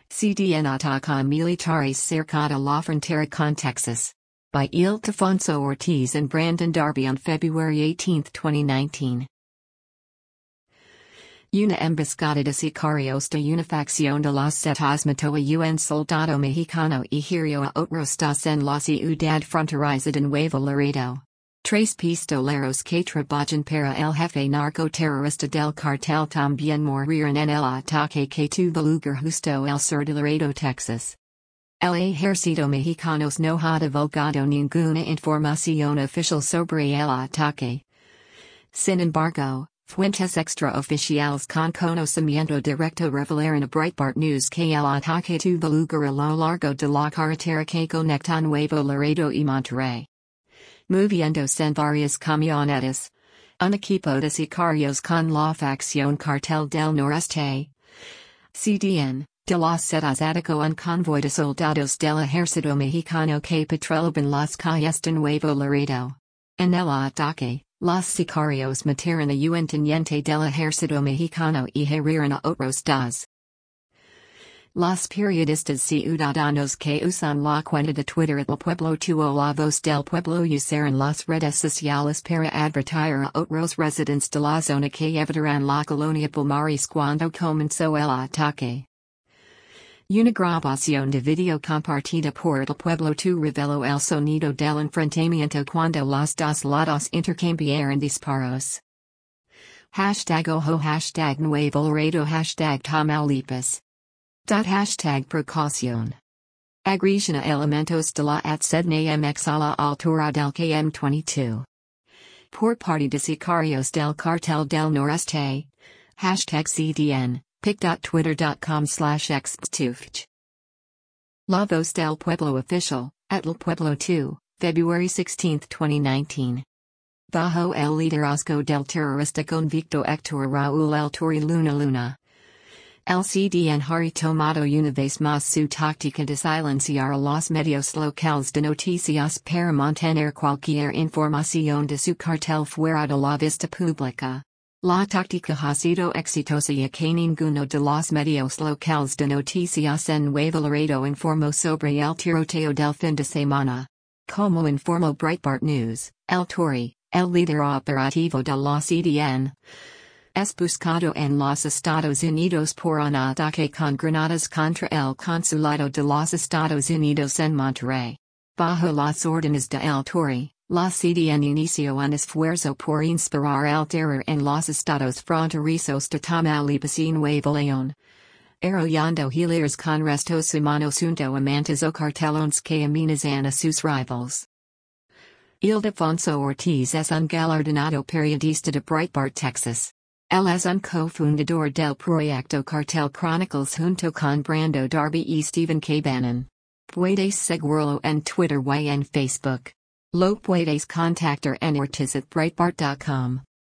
CDN Ataca Militares Cercada La Frontera con Texas. By Ildefonso Ortiz and Brandon Darby on February 18, 2019. Una emboscada de sicarios de una facción de los Zetas mató a un soldado mexicano y hirió a otros dos en la ciudad fronteriza de Nuevo Laredo. Tres pistoleros que trabajan para el jefe narcoterrorista del cartel también murieron en el ataque que tuvo lugar justo al sur de Laredo, Texas. El ejército mexicano no ha divulgado ninguna información oficial sobre el ataque. Sin embargo, fuentes extraoficiales con conocimiento directo revelaron a Breitbart News que el ataque tuvo lugar a lo largo de la carretera que conecta Nuevo Laredo y Monterrey. Moviéndose en varias camionetas. Un equipo de sicarios con la facción Cartel del Noreste. CDN, de los Zetas atacó un convoy de soldados del ejército mexicano que patrullaban las calles de Nuevo Laredo. En el ataque, los sicarios mataron a un teniente del ejército mexicano y hirieron a otros dos. Los periodistas ciudadanos que usan la cuenta de Twitter El Pueblo tuvo la voz del pueblo usaron las redes sociales para advertir a otros residentes de la zona que evitaran la colonia Palmares cuando comenzó el ataque. Una grabación de video compartida por El Pueblo reveló el sonido del enfrentamiento cuando los dos lados intercambiaron disparos. #Ojo #Nuevo Laredo #Tamaulipas. Precaución. Agresión a elementos de la ZNMX a la altura del KM22. Por parte de sicarios del Cartel del Noreste. #CDN, pic.twitter.com/xptufch. La Voz del Pueblo Official, at El Pueblo 2, February 16, 2019. Bajo el liderazgo del terrorista convicto Héctor Raúl El Torre Luna. El CDN ha tomado una vez más su táctica de silenciar a los medios locales de noticias para mantener cualquier información de su cartel fuera de la vista pública. La táctica ha sido exitosa ya que ninguno de los medios locales de noticias en Nuevo Laredo informó sobre el tiroteo del fin de semana. Como informó Breitbart News, El Torre, el líder operativo de la CDN, es buscado en los Estados Unidos por un ataque con granadas contra el consulado de los Estados Unidos en Monterrey. Bajo las órdenes de El Torre, la CDN inició un esfuerzo por inspirar el terror en los estados fronterizos de Tamaulipas y Nuevo León. Arrollando hileras con restos humanos junto a mantas o cartelones que amenazan a sus rivals. Ildefonso Ortiz es un galardonado periodista de Breitbart, Texas. Él es un cofundador del proyecto Cartel Chronicles junto con Brando Darby y Stephen K. Bannon. Puedes seguirlo en Twitter y en Facebook. Lo puedes contactar en ortiz@breitbart.com.